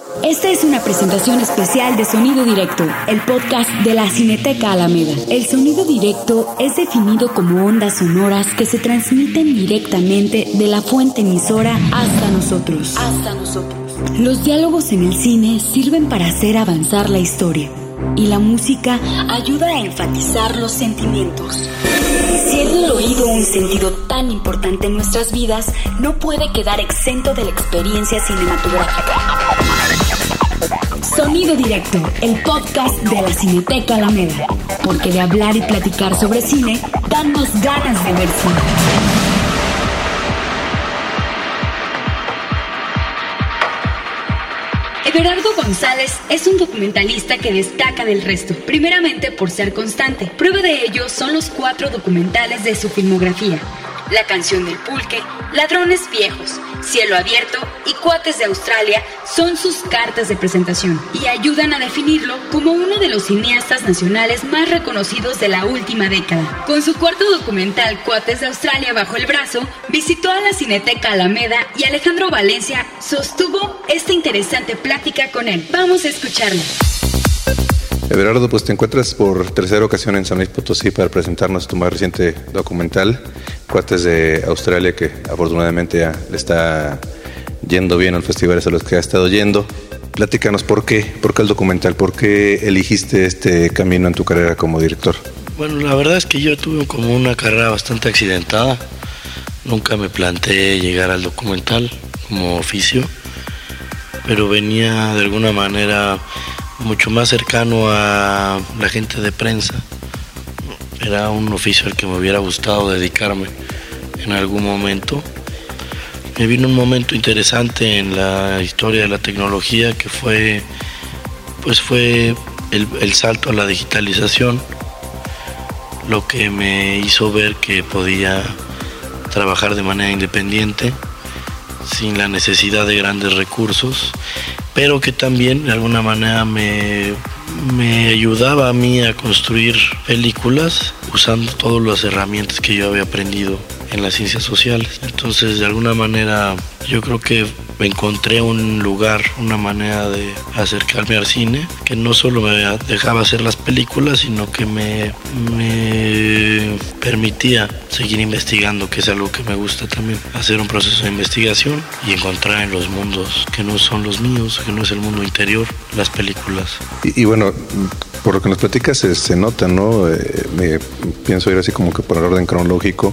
Esta es una presentación especial de Sonido Directo, el podcast de la Cineteca Alameda. El sonido directo es definido como ondas sonoras que se transmiten directamente de la fuente emisora hasta nosotros. Los diálogos en el cine sirven para hacer avanzar la historia y la música ayuda a enfatizar los sentimientos. Siendo el oído un sentido tan importante en nuestras vidas, no puede quedar exento de la experiencia cinematográfica. Sonido Directo, el podcast de la Cineteca Alameda, porque de hablar y platicar sobre cine dan más ganas de ver cine. Everardo González es un documentalista que destaca del resto, primeramente por ser constante. Prueba de ello son los 4 documentales de su filmografía: La canción del pulque, Ladrones viejos, Cielo abierto y Cuates de Australia son sus cartas de presentación y ayudan a definirlo como uno de los cineastas nacionales más reconocidos de la última década. Con su cuarto documental, Cuates de Australia, bajo el brazo, visitó a la Cineteca Alameda y Alejandro Valencia sostuvo esta interesante plática con él. Vamos a escucharlo. Everardo, pues te encuentras por tercera ocasión en San Luis Potosí para presentarnos tu más reciente documental, Cuates de Australia, que afortunadamente ya le está yendo bien a los festivales a los que ha estado yendo. Platícanos, ¿por qué el documental? ¿Por qué eligiste este camino en tu carrera como director? Bueno, la verdad es que yo tuve como una carrera bastante accidentada. Nunca me planteé llegar al documental como oficio, pero venía de alguna manera mucho más cercano a la gente de prensa. Era un oficio al que me hubiera gustado dedicarme en algún momento. Me vino un momento interesante en la historia de la tecnología que fue el salto a la digitalización, lo que me hizo ver que podía trabajar de manera independiente, sin la necesidad de grandes recursos, pero que también de alguna manera me ayudaba a mí a construir películas usando todas las herramientas que yo había aprendido en las ciencias sociales. Entonces, de alguna manera, yo creo que encontré un lugar, una manera de acercarme al cine que no solo me dejaba hacer las películas, sino que me permitía seguir investigando, que es algo que me gusta también, hacer un proceso de investigación y encontrar en los mundos que no son los míos, que no es el mundo interior, las películas. Y bueno, por lo que nos platicas se nota, ¿no? Me pienso ir así como que por el orden cronológico,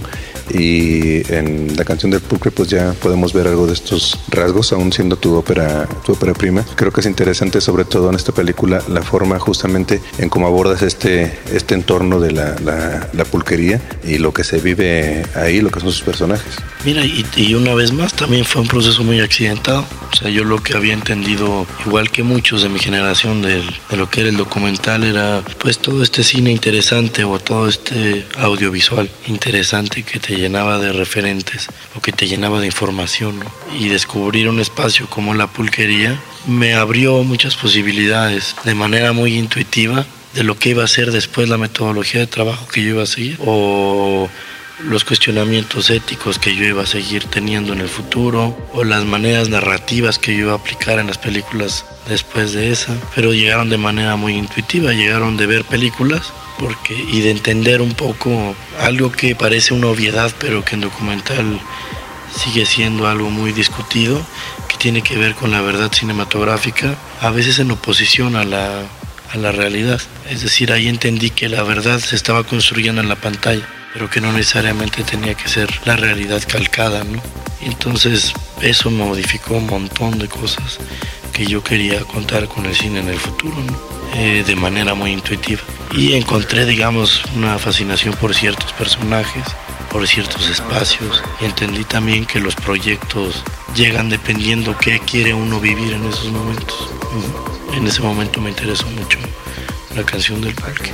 y en La canción del pulque pues ya podemos ver algo de estos rasgos, aún siendo tu ópera prima. Creo que es interesante, sobre todo en esta película, la forma justamente en cómo abordas este entorno de la pulquería y lo que se vive ahí, lo que son sus personajes. Mira, y una vez más también fue un proceso muy accidentado. O sea, yo lo que había entendido, igual que muchos de mi generación, de lo que era el documental, era pues todo este cine interesante o todo este audiovisual interesante que te llenaba de referentes o que te llenaba de información, ¿no? Y descubrir un espacio como la pulquería me abrió muchas posibilidades de manera muy intuitiva de lo que iba a ser después la metodología de trabajo que yo iba a seguir, o los cuestionamientos éticos que yo iba a seguir teniendo en el futuro, o las maneras narrativas que yo iba a aplicar en las películas después de esa. Pero llegaron de manera muy intuitiva, llegaron de ver películas y de entender un poco algo que parece una obviedad, pero que en documental sigue siendo algo muy discutido, que tiene que ver con la verdad cinematográfica, a veces en oposición a la realidad. Es decir, ahí entendí que la verdad se estaba construyendo en la pantalla, pero que no necesariamente tenía que ser la realidad calcada, ¿no? Entonces eso modificó un montón de cosas que yo quería contar con el cine en el futuro, ¿no? De manera muy intuitiva. Y encontré, digamos, una fascinación por ciertos personajes, por ciertos espacios, y entendí también que los proyectos llegan dependiendo qué quiere uno vivir en esos momentos. En ese momento me interesó mucho La canción del pulque.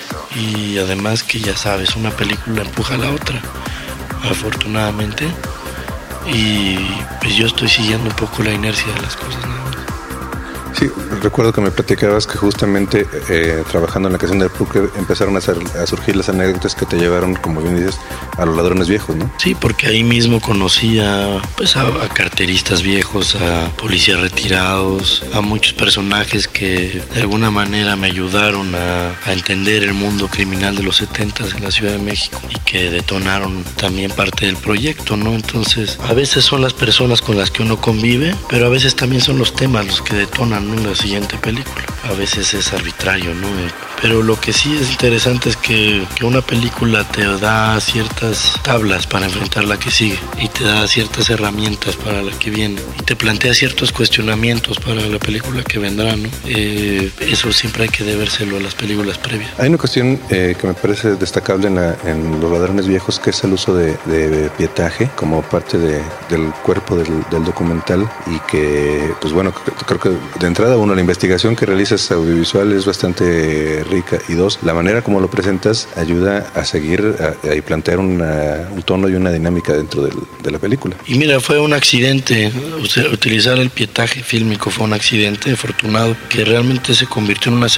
Y además que ya sabes, una película empuja a la otra, afortunadamente, y pues yo estoy siguiendo un poco la inercia de las cosas, ¿no? Sí, recuerdo que me platicabas que justamente trabajando en la creación del pulque empezaron a surgir las anécdotas que te llevaron, como bien dices, a los ladrones viejos, ¿no? Sí, porque ahí mismo conocí a carteristas viejos, a policías retirados, a muchos personajes que de alguna manera me ayudaron a entender el mundo criminal de los 70s en la Ciudad de México y que detonaron también parte del proyecto, ¿no? Entonces, a veces son las personas con las que uno convive, pero a veces también son los temas los que detonan, ¿no?, la siguiente película. A veces es arbitrario, ¿no? Pero lo que sí es interesante es que una película te da ciertas tablas para enfrentar la que sigue y te da ciertas herramientas para la que viene y te plantea ciertos cuestionamientos para la película que vendrá, ¿no? Eso siempre hay que debérselo a las películas previas. Hay una cuestión que me parece destacable en Los Ladrones Viejos, que es el uso de pietaje como parte del cuerpo del documental, y que, pues bueno, creo que de entrada, uno, la investigación que realizas audiovisual es bastante rica, y dos, la manera como lo presentas ayuda a seguir y plantear un tono y una dinámica dentro de la película. Y mira, fue un accidente, utilizar el pietaje fílmico fue un accidente afortunado que realmente se convirtió en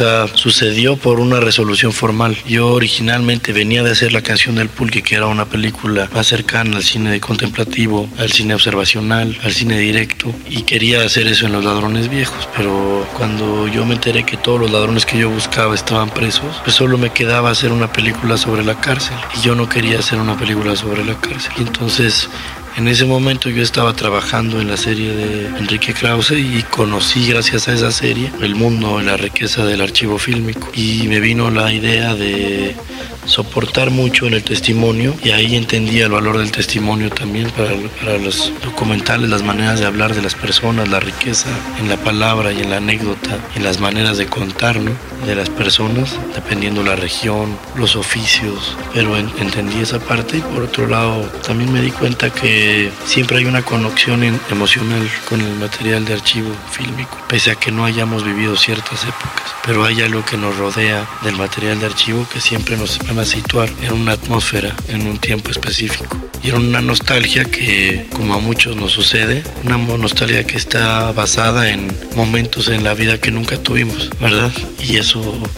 sucedió por una resolución formal. Yo originalmente venía de hacer La Canción del Pulque, que era una película más cercana al cine contemplativo, al cine observacional, al cine directo, y quería hacer eso en Los Ladrones Viejos, pero cuando yo me enteré que todos los ladrones que yo buscaba estaban presos, pues solo me quedaba hacer una película sobre la cárcel, y yo no quería hacer una película sobre la cárcel. Y entonces, en ese momento yo estaba trabajando en la serie de Enrique Krause y conocí, gracias a esa serie, el mundo y la riqueza del archivo fílmico, y me vino la idea de soportar mucho en el testimonio, y ahí entendí el valor del testimonio también para los documentales, las maneras de hablar de las personas, la riqueza en la palabra y en la anécdota, en las maneras de contar, ¿no?, de las personas, dependiendo la región, los oficios, pero entendí esa parte. Y por otro lado también me di cuenta que siempre hay una conexión emocional con el material de archivo fílmico, pese a que no hayamos vivido ciertas épocas, pero hay algo que nos rodea del material de archivo que siempre nos van a situar en una atmósfera, en un tiempo específico, y en una nostalgia que, como a muchos nos sucede, una nostalgia que está basada en momentos en la vida que nunca tuvimos, ¿verdad? Y eso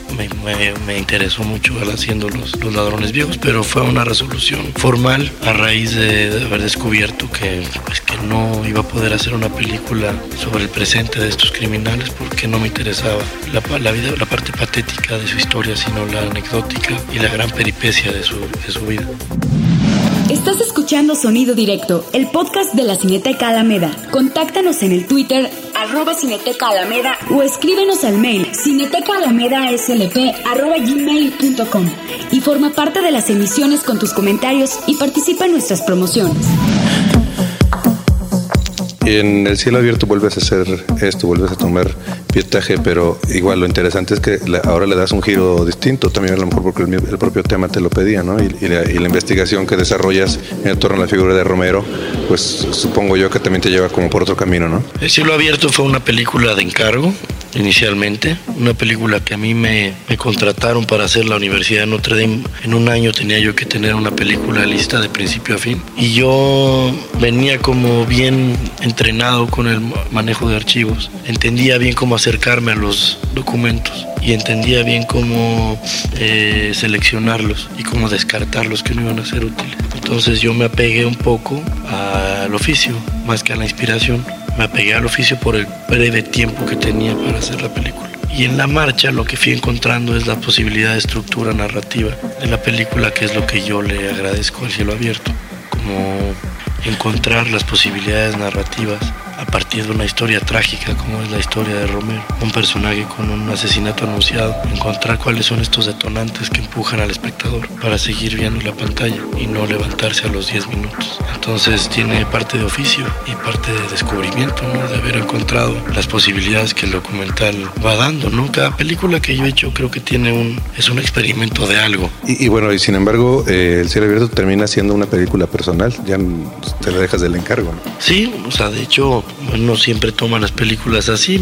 me interesó mucho al haciendo los Ladrones Viejos, pero fue una resolución formal a raíz de haber descubierto que no iba a poder hacer una película sobre el presente de estos criminales, porque no me interesaba la vida, la parte patética de su historia, sino la anecdótica y la gran peripecia de su vida. Estás escuchando Sonido Directo, el podcast de la Cineteca Alameda. Contáctanos en el Twitter @Cineteca Alameda o escríbenos al mail cinetecaalameda.slp@gmail.com y forma parte de las emisiones con tus comentarios y participa en nuestras promociones. En El Cielo Abierto vuelves a hacer esto, vuelves a tomar pietaje, pero igual lo interesante es que ahora le das un giro distinto, también a lo mejor porque el propio tema te lo pedía, ¿no? Y la investigación que desarrollas en torno a la figura de Romero, pues supongo yo que también te lleva como por otro camino, ¿no? El Cielo Abierto fue una película de encargo, inicialmente, una película que a mí me contrataron para hacer la Universidad de Notre Dame. En un año tenía yo que tener una película lista de principio a fin, y yo venía como bien entrenado con el manejo de archivos, entendía bien cómo acercarme a los documentos y entendía bien cómo seleccionarlos y cómo descartar los que no iban a ser útiles. Entonces yo me apegué un poco al oficio más que a la inspiración. Me apegué al oficio por el breve tiempo que tenía para hacer la película. Y en la marcha lo que fui encontrando es la posibilidad de estructura narrativa de la película, que es lo que yo le agradezco al Cielo Abierto, como encontrar las posibilidades narrativas a partir de una historia trágica como es la historia de Romero, un personaje con un asesinato anunciado, encontrar cuáles son estos detonantes que empujan al espectador para seguir viendo la pantalla y no levantarse a los 10 minutos. Entonces tiene parte de oficio y parte de descubrimiento, ¿no?, de haber encontrado las posibilidades que el documental va dando, ¿no? Cada película que yo he hecho creo que es un experimento de algo. Y bueno, y sin embargo, El Cielo Abierto termina siendo una película personal, ya te la dejas del encargo, ¿no? Sí, o sea, de hecho, no siempre toma las películas así.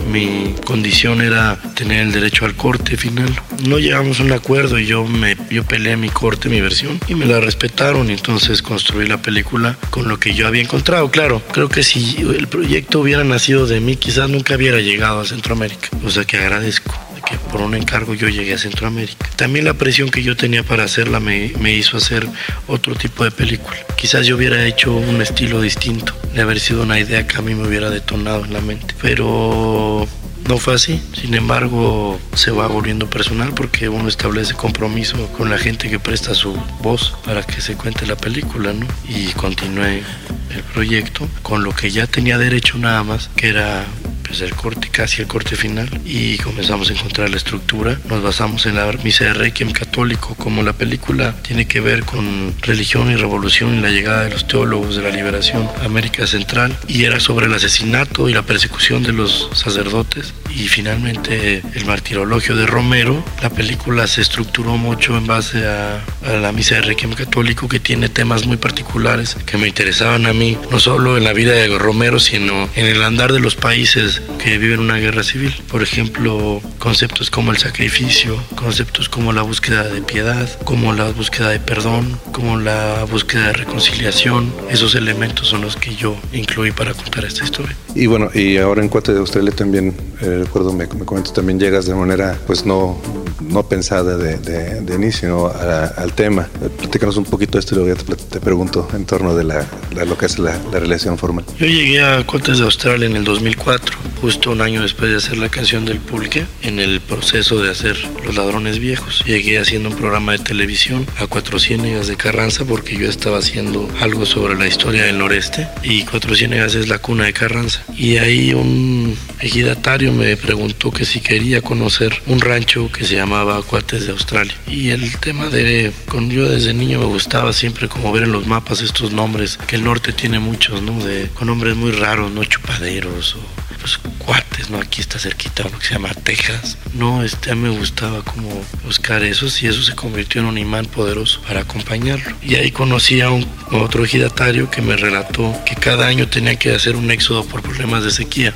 Mi condición era tener el derecho al corte final. No llegamos a un acuerdo y yo peleé mi corte, mi versión, y me la respetaron, y entonces construí la película con lo que yo había encontrado. Claro, creo que si el proyecto hubiera nacido de mí, quizás nunca hubiera llegado a Centroamérica, o sea que agradezco que por un encargo yo llegué a Centroamérica. También la presión que yo tenía para hacerla me hizo hacer otro tipo de película. Quizás yo hubiera hecho un estilo distinto, de haber sido una idea que a mí me hubiera detonado en la mente, pero no fue así. Sin embargo, se va volviendo personal porque uno establece compromiso con la gente que presta su voz para que se cuente la película, ¿no? Y continué el proyecto con lo que ya tenía derecho nada más, que era pues el corte, casi el corte final, y comenzamos a encontrar la estructura. Nos basamos en la misa de Requiem católico. Como la película tiene que ver con religión y revolución y la llegada de los teólogos de la liberación a América Central, y era sobre el asesinato y la persecución de los sacerdotes y finalmente el martirologio de Romero, la película se estructuró mucho en base a la misa de Requiem católico, que tiene temas muy particulares que me interesaban a mí, no solo en la vida de Romero, sino en el andar de los países que viven una guerra civil. Por ejemplo, conceptos como el sacrificio, conceptos como la búsqueda de piedad, como la búsqueda de perdón, como la búsqueda de reconciliación. Esos elementos son los que yo incluí para contar esta historia. Y bueno, y ahora en Cuates de Australia también, recuerdo, me comentas, también llegas de manera pues no pensada de inicio, sino al tema. Platícanos un poquito de esto y luego ya te pregunto en torno de lo que es la relación formal. Yo llegué a Cuates de Australia en el 2004, justo un año después de hacer la canción del pulque, en el proceso de hacer Los Ladrones Viejos. Llegué haciendo un programa de televisión a Cuatro Ciénegas de Carranza porque yo estaba haciendo algo sobre la historia del noreste, y Cuatro Ciénegas es la cuna de Carranza. Y ahí un ejidatario me preguntó que si quería conocer un rancho que se llamaba Cuates de Australia. Y el tema yo desde niño me gustaba siempre como ver en los mapas estos nombres, que el norte tiene muchos, ¿no? Con nombres muy raros, ¿no? Chupaderos o pues Cuates, ¿no? Aquí está cerquita uno que se llama Texas, ¿no? A mí me gustaba como buscar esos, y eso se convirtió en un imán poderoso para acompañarlo. Y ahí conocí a otro ejidatario que me relató que cada año tenía que hacer un éxodo por problemas de sequía.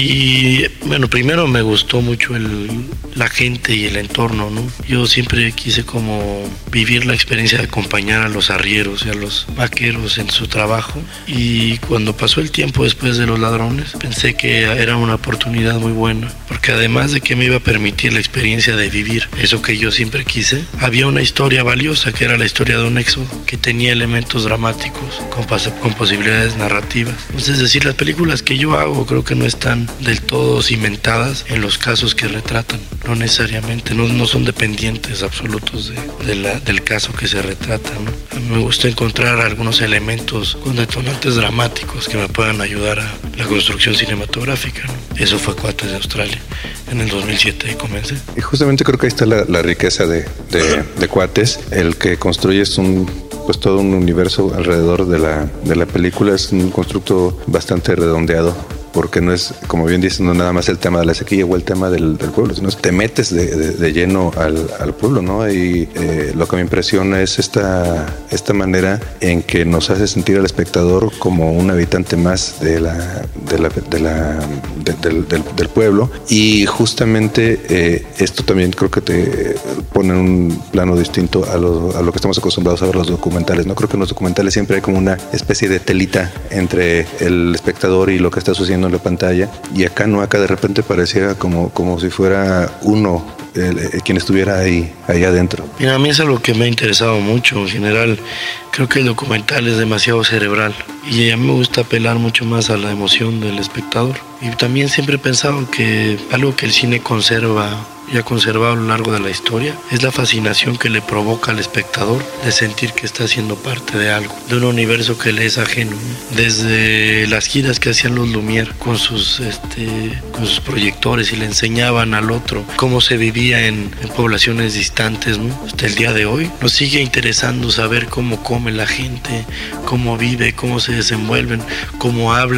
Y bueno, primero me gustó mucho la gente y el entorno, ¿no? Yo siempre quise como vivir la experiencia de acompañar a los arrieros y a los vaqueros en su trabajo, y cuando pasó el tiempo después de Los Ladrones pensé que era una oportunidad muy buena, porque además de que me iba a permitir la experiencia de vivir eso que yo siempre quise, había una historia valiosa que era la historia de un éxodo que tenía elementos dramáticos con posibilidades narrativas. Entonces, es decir, las películas que yo hago creo que no están del todo cimentadas en los casos que retratan, no necesariamente, no son dependientes absolutos del caso que se retrata, ¿no? A mí me gusta encontrar algunos elementos con detonantes dramáticos que me puedan ayudar a la construcción cinematográfica, ¿no? Eso fue Cuates de Australia. En el 2007 y comencé. Y justamente creo que ahí está la riqueza de Cuates, el que construyes pues todo un universo alrededor de la película. Es un constructo bastante redondeado, porque no es, como bien dices, no nada más el tema de la sequía o el tema del pueblo, sino te metes de lleno al pueblo, ¿no? Y lo que me impresiona es esta manera en que nos hace sentir al espectador como un habitante más del pueblo, y justamente esto también creo que te pone en un plano distinto a lo que estamos acostumbrados a ver los documentales, ¿no? Creo que en los documentales siempre hay como una especie de telita entre el espectador y lo que está sucediendo en la pantalla, y acá no, acá de repente pareciera como si fuera uno quien estuviera ahí adentro. Mira, a mí es algo que me ha interesado mucho. En general, creo que el documental es demasiado cerebral, y a mí me gusta apelar mucho más a la emoción del espectador. Y también siempre he pensado que algo que el cine conserva y ha conservado a lo largo de la historia es la fascinación que le provoca al espectador de sentir que está siendo parte de algo, de un universo que le es ajeno. Desde las giras que hacían los Lumière con sus proyectores y le enseñaban al otro cómo se vivía en poblaciones distantes, ¿no? Hasta el día de hoy nos sigue interesando saber cómo come la gente, cómo vive, cómo se desenvuelven, cómo hablan,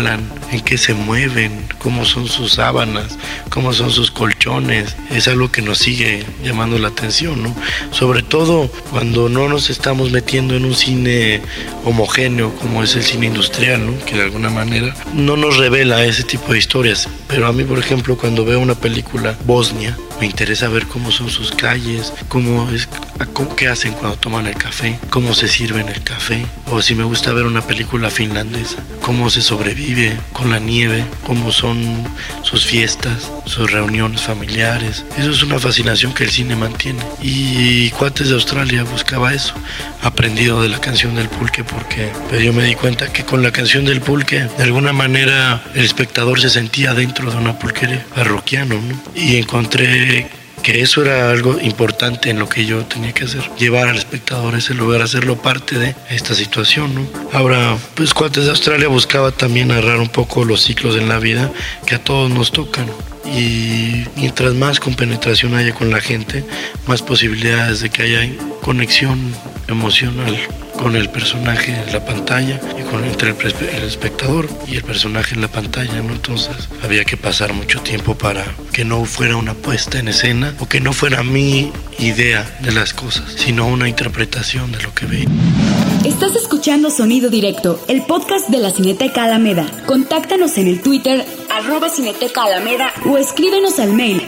en qué se mueven, cómo son sus sábanas, cómo son sus colchones. Es algo que nos sigue llamando la atención, ¿no? Sobre todo cuando no nos estamos metiendo en un cine homogéneo como es el cine industrial, ¿no? Que de alguna manera no nos revela ese tipo de historias. Pero a mí, por ejemplo, cuando veo una película Bosnia, me interesa ver cómo son sus calles, qué hacen cuando toman el café, cómo se sirven el café. O si me gusta ver una película finlandesa, cómo se sobrevive con la nieve, cómo son sus fiestas, sus reuniones familiares. Eso es una fascinación que el cine mantiene. Y Cuates de Australia buscaba eso, aprendido de la canción del pulque, porque yo me di cuenta que con la canción del pulque, de alguna manera, el espectador se sentía dentro de una pulquería parroquiana, ¿no? Y encontré que eso era algo importante en lo que yo tenía que hacer, llevar al espectador a ese lugar, hacerlo parte de esta situación, ¿no? Ahora, pues Cuates de Australia buscaba también narrar un poco los ciclos en la vida que a todos nos tocan. Y mientras más compenetración haya con la gente, más posibilidades de que haya conexión emocional con el personaje en la pantalla y entre el espectador y el personaje en la pantalla, ¿no? Entonces había que pasar mucho tiempo para que no fuera una puesta en escena o que no fuera mi idea de las cosas, sino una interpretación de lo que veía. Estás escuchando Sonido Directo, el podcast de la Cineteca Alameda. Contáctanos en el Twitter @Cineteca Alameda o escríbenos al mail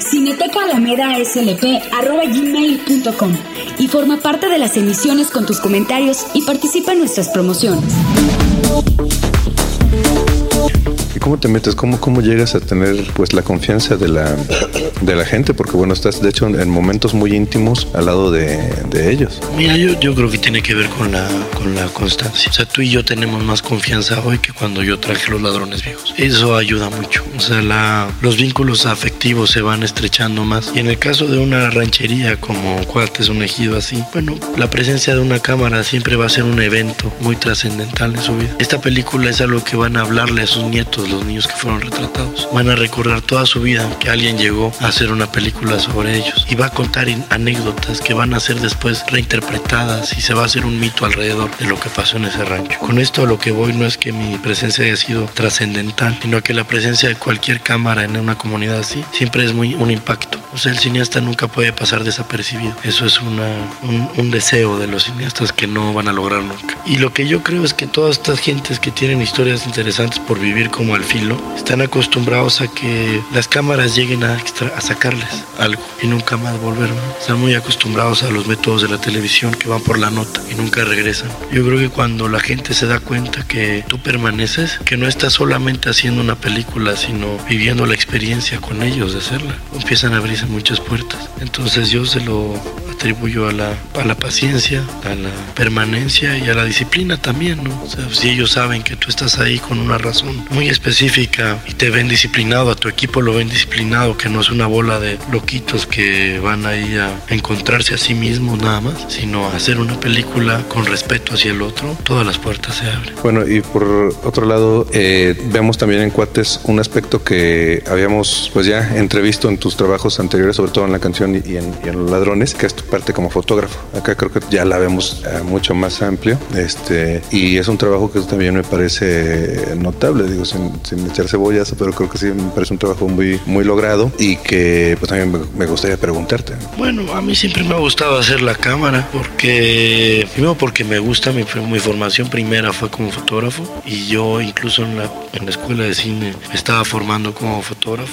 cinetecaalameda.slp@gmail.com y forma parte de las emisiones con tus comentarios y participa en nuestras promociones. ¿Y cómo te metes? ¿Cómo llegas a tener pues la confianza de la gente? Porque bueno, estás de hecho en momentos muy íntimos al lado de ellos. Mira, yo creo que tiene que ver con la constancia. O sea, tú y yo tenemos más confianza hoy que cuando yo traje Los Ladrones Viejos. Eso ayuda mucho. O sea, los vínculos afectivos se van estrechando más. Y en el caso de una ranchería como Cuates, un ejido así, bueno, la presencia de una cámara siempre va a ser un evento muy trascendental en su vida. Esta película es algo que van a hablarle a sus nietos, los niños que fueron retratados. Van a recordar toda su vida que alguien llegó a hacer una película sobre ellos y va a contar anécdotas que van a ser después reinterpretadas y se va a hacer un mito alrededor de lo que pasó en ese rancho. Con esto a lo que voy no es que mi presencia haya sido trascendental, sino que la presencia de cualquier cámara en una comunidad así siempre es un impacto. O sea, el cineasta nunca puede pasar desapercibido. Eso es un deseo de los cineastas que no van a lograr nunca. Y lo que yo creo es que todas estas gentes que tienen historias interesantes por vivir como al filo, están acostumbrados a que las cámaras lleguen a sacarles algo y nunca más volver, ¿no? Están muy acostumbrados a los métodos de la televisión que van por la nota y nunca regresan. Yo creo que cuando la gente se da cuenta que tú permaneces, que no estás solamente haciendo una película, sino viviendo la experiencia con ellos de hacerla, empiezan a abrirse muchas puertas. Entonces yo se lo atribuyo a la paciencia, a la permanencia y a la disciplina también, ¿no? O sea, si ellos saben que tú estás ahí con una razón muy específica y te ven disciplinado, a tu equipo lo ven disciplinado, que no es una bola de loquitos que van ahí a encontrarse a sí mismos nada más, sino a hacer una película con respeto hacia el otro, todas las puertas se abren. Bueno, y por otro lado, vemos también en Cuates un aspecto que habíamos pues ya entrevisto en tus trabajos anteriores, sobre todo en la canción y en Los Ladrones, que es tu parte como fotógrafo. Acá creo que ya la vemos mucho más amplio, y es un trabajo que también me parece notable, digo, sin echar cebollas, pero creo que sí me parece un trabajo muy, muy logrado y que pues también me gustaría preguntarte. Bueno, a mí siempre me ha gustado hacer la cámara primero porque me gusta, mi formación primera fue como fotógrafo y yo incluso en la escuela de cine me estaba formando como fotógrafo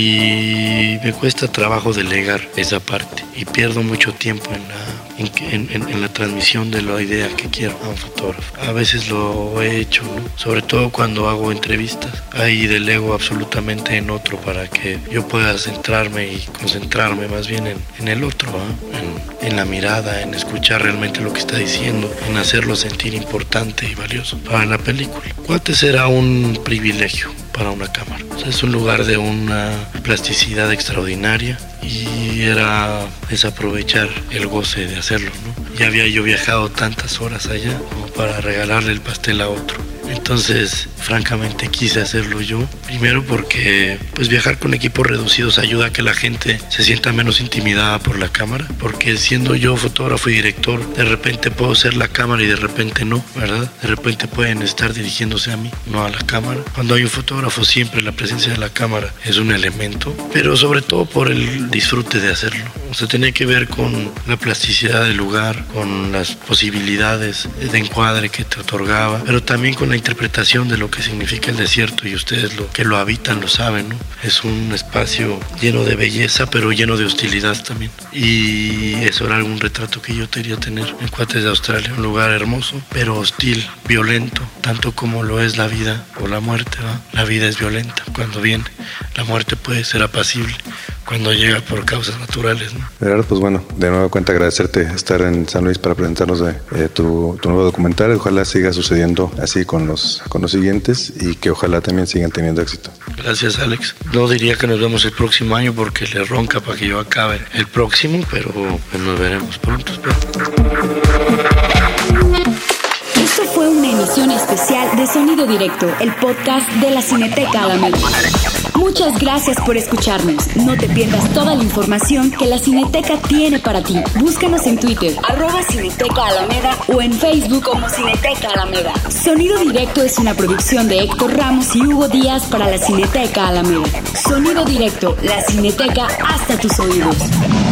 y me cuesta trabajo delegar esa parte y pierdo mucho tiempo en la transmisión de la idea que quiero a un fotógrafo. A veces lo he hecho, ¿no? Sobre todo cuando hago entrevistas. Ahí delego absolutamente en otro para que yo pueda centrarme y concentrarme más bien en el otro, ¿eh? En la mirada, en escuchar realmente lo que está diciendo, en hacerlo sentir importante y valioso para la película. Cuates era un privilegio para una cámara. O sea, es un lugar de una plasticidad extraordinaria y era desaprovechar el goce de hacerlo, ¿no? Ya había yo viajado tantas horas allá como para regalarle el pastel a otro. Entonces, francamente, quise hacerlo yo. Primero porque pues viajar con equipos reducidos ayuda a que la gente se sienta menos intimidada por la cámara, porque siendo yo fotógrafo y director, de repente puedo ser la cámara y de repente no, ¿verdad? De repente pueden estar dirigiéndose a mí, no a la cámara. Cuando hay un fotógrafo, siempre la presencia de la cámara es un elemento, pero sobre todo por el disfrute de hacerlo. O sea, tiene que ver con la plasticidad del lugar, con las posibilidades de encuadre que te otorgaba, pero también con la interpretación de lo que significa el desierto, y ustedes lo que lo habitan lo saben, ¿no? Es un espacio lleno de belleza, pero lleno de hostilidad también. Y eso era algún retrato que yo quería tener en Cuates de Australia, un lugar hermoso, pero hostil, violento, tanto como lo es la vida o la muerte, ¿va? La vida es violenta cuando viene, la muerte puede ser apacible cuando llega por causas naturales, ¿no? Gerardo, pues bueno, de nuevo cuenta agradecerte estar en San Luis para presentarnos tu nuevo documental. Ojalá siga sucediendo así con los siguientes y que ojalá también sigan teniendo éxito. Gracias, Alex. No diría que nos vemos el próximo año porque le ronca para que yo acabe el próximo, pero pues nos veremos pronto, espero. Esto fue una emisión especial de Sonido Directo, el podcast de la Cineteca Alameda. Muchas gracias por escucharnos. No te pierdas toda la información que la Cineteca tiene para ti. Búscanos en Twitter, @Cineteca Alameda, o en Facebook como Cineteca Alameda. Sonido Directo es una producción de Héctor Ramos y Hugo Díaz para la Cineteca Alameda. Sonido Directo, la Cineteca hasta tus oídos.